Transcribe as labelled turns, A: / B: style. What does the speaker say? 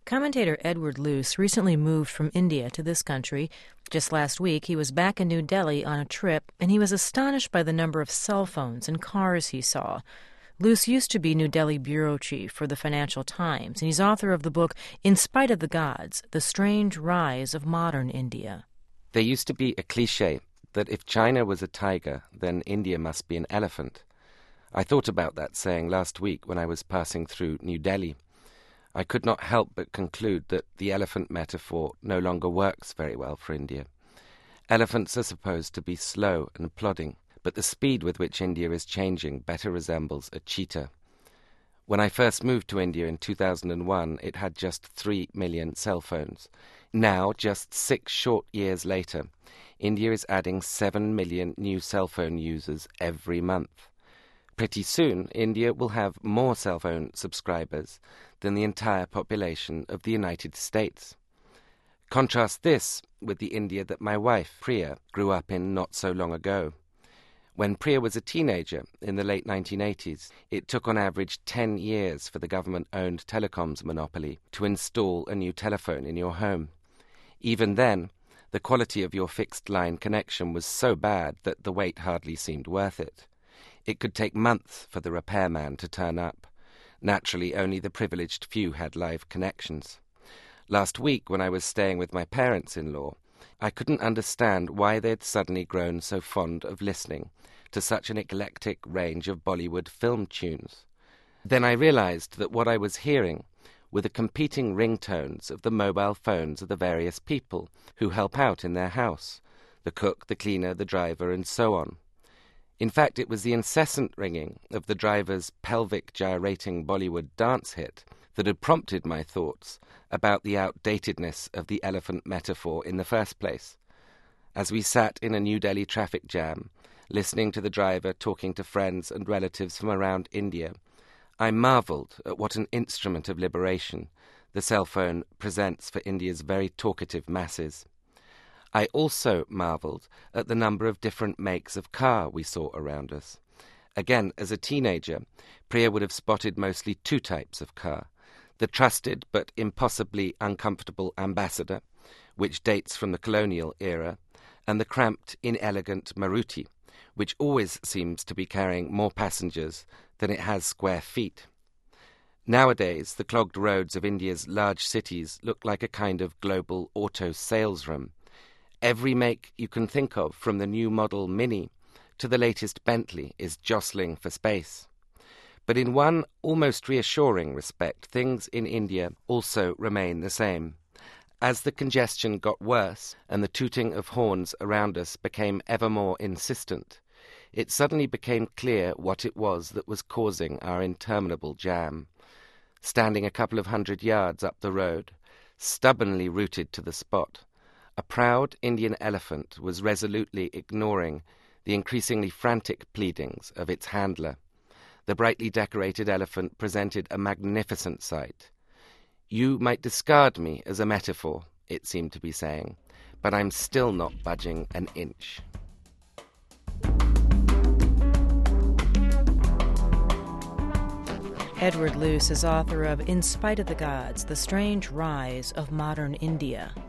A: Commentator Edward Luce recently moved from India to this country. Just last week, he was back in New Delhi on a trip, and he was astonished by the number of cell phones and cars he saw. Luce used to be New Delhi bureau chief for the Financial Times, and he's author of the book In Spite of the Gods, The Strange Rise of Modern India.
B: There used to be a cliché that if China was a tiger, then India must be an elephant. I thought about that saying last week when I was passing through New Delhi. I could not help but conclude that the elephant metaphor no longer works very well for India. Elephants are supposed to be slow and plodding, but the speed with which India is changing better resembles a cheetah. When I first moved to India in 2001, it had just 3 million cell phones. Now, just 6 short years later, India is adding 7 million new cell phone users every month. Pretty soon, India will have more cell phone subscribers than the entire population of the United States. Contrast this with the India that my wife, Priya, grew up in not so long ago. When Priya was a teenager in the late 1980s, it took on average 10 years for the government-owned telecoms monopoly to install a new telephone in your home. Even then, the quality of your fixed-line connection was so bad that the wait hardly seemed worth it. It could take months for the repairman to turn up. Naturally, only the privileged few had live connections. Last week, when I was staying with my parents-in-law, I couldn't understand why they'd suddenly grown so fond of listening to such an eclectic range of Bollywood film tunes. Then I realized that what I was hearing were the competing ringtones of the mobile phones of the various people who help out in their house, the cook, the cleaner, the driver, and so on. In fact, it was the incessant ringing of the driver's pelvic-gyrating Bollywood dance hit that had prompted my thoughts about the outdatedness of the elephant metaphor in the first place. As we sat in a New Delhi traffic jam, listening to the driver talking to friends and relatives from around India, I marvelled at what an instrument of liberation the cell phone presents for India's very talkative masses. I also marvelled at the number of different makes of car we saw around us. Again, as a teenager, Priya would have spotted mostly 2 types of car: the trusted but impossibly uncomfortable Ambassador, which dates from the colonial era, and the cramped, inelegant Maruti, which always seems to be carrying more passengers than it has square feet. Nowadays, the clogged roads of India's large cities look like a kind of global auto sales room. Every make you can think of, from the new model Mini to the latest Bentley, is jostling for space. But in one almost reassuring respect, things in India also remain the same. As the congestion got worse and the tooting of horns around us became ever more insistent, it suddenly became clear what it was that was causing our interminable jam. Standing a couple of 100 yards up the road, stubbornly rooted to the spot, a proud Indian elephant was resolutely ignoring the increasingly frantic pleadings of its handler. The brightly decorated elephant presented a magnificent sight. "You might discard me as a metaphor," it seemed to be saying, "but I'm still not budging an inch."
A: Edward Luce is author of In Spite of the Gods, The Strange Rise of Modern India.